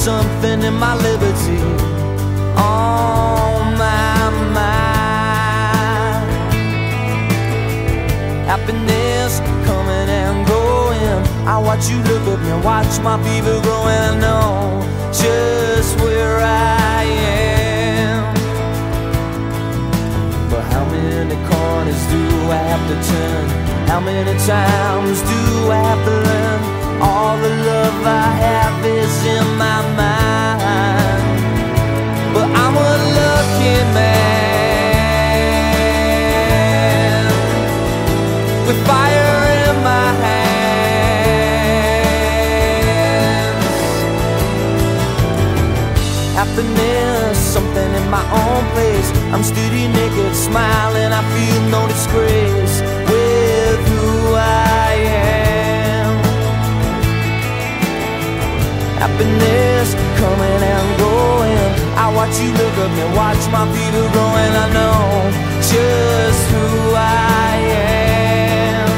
something in my liberty. Oh my, my. Happiness coming and going. I watch you look at me, watch my fever growing. I know just where I am. But how many corners do I have to turn? How many times do I have to learn? All the love I have is in my mind. But I'm a lucky man with fire in my hands. Happiness, something in my own place. I'm steady naked, smiling, I feel no disgrace with who I am. Happiness coming and going. I watch you look at me, watch my fever growing. I know just who I am.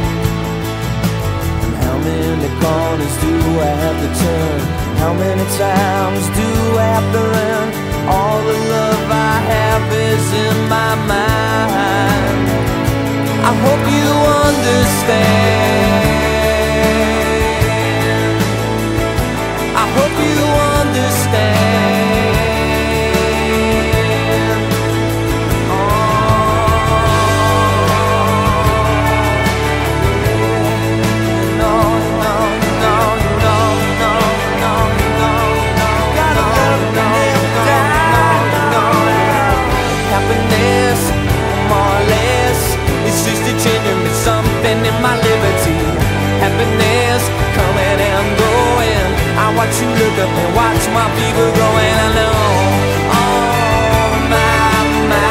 And how many corners do I have to turn? How many times do I have to learn? All the love I have is in my mind. I hope you understand. I hope you understand. Oh, no, no, no, no, no, no, no, no. Gotta love and live down. Happiness, more or less, it's just a changing me something in my liberty. Happiness coming and going. I watch you look up and watch my fever growing. I know, oh my, my,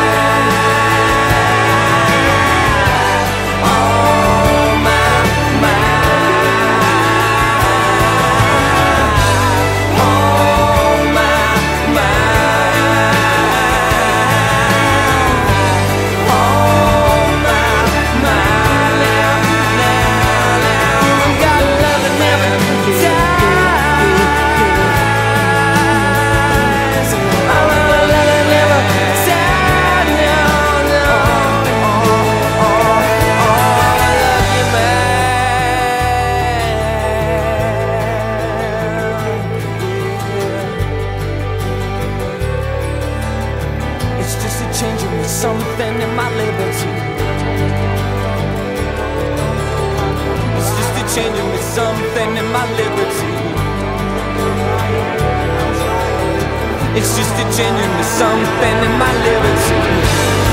oh my, my, oh my, my, oh my, my. Gotta love and never die. Changing me something in my liberty. It's just a changing me something in my liberty. It's just a changing me something in my liberty.